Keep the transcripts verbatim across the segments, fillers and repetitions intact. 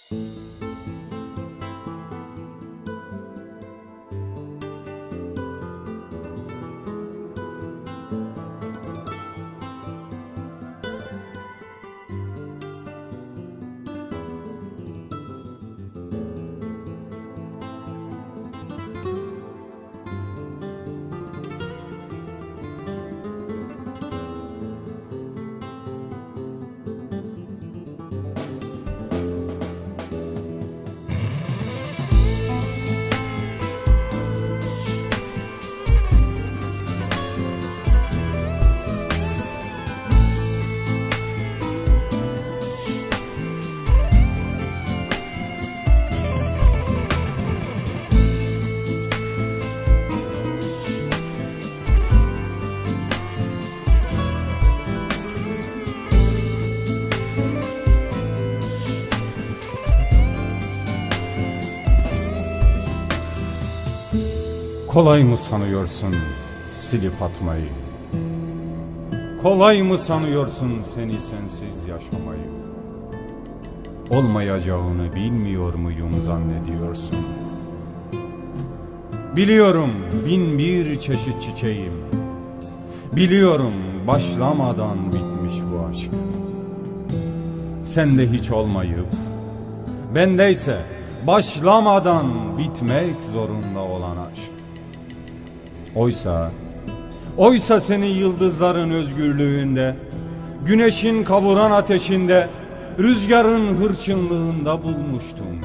Kolay mı sanıyorsun silip atmayı? Kolay mı sanıyorsun seni sensiz yaşamayı? Olmayacağını bilmiyor muyum zannediyorsun? Biliyorum bin bir çeşit çiçeğim. Biliyorum başlamadan bitmiş bu aşk. Sende hiç olmayıp bendeyse başlamadan bitmek zorunda olan aşk. Oysa, oysa seni yıldızların özgürlüğünde, güneşin kavuran ateşinde, rüzgarın hırçınlığında bulmuştum.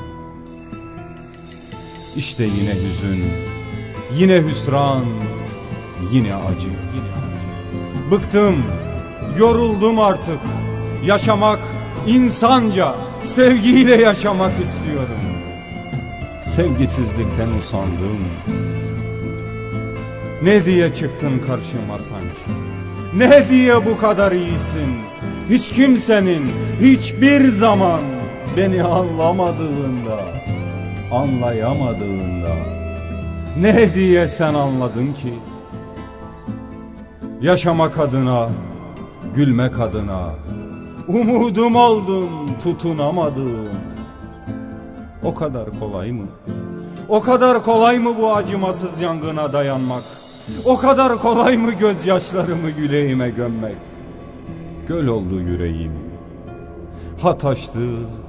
İşte yine hüzün, yine hüsran, yine acı, yine acı. Bıktım, yoruldum artık. Yaşamak insanca, sevgiyle yaşamak istiyorum. Sevgisizlikten usandım. Ne diye çıktın karşıma sanki? Ne diye bu kadar iyisin? Hiç kimsenin hiçbir zaman beni anlamadığında, anlayamadığında ne diye sen anladın ki? Yaşamak adına, gülmek adına umudum oldun, tutunamadım. O kadar kolay mı? O kadar kolay mı bu acımasız yangına dayanmak? O kadar kolay mı gözyaşlarımı yüreğime gömmek? Göl oldu yüreğim, ha taştı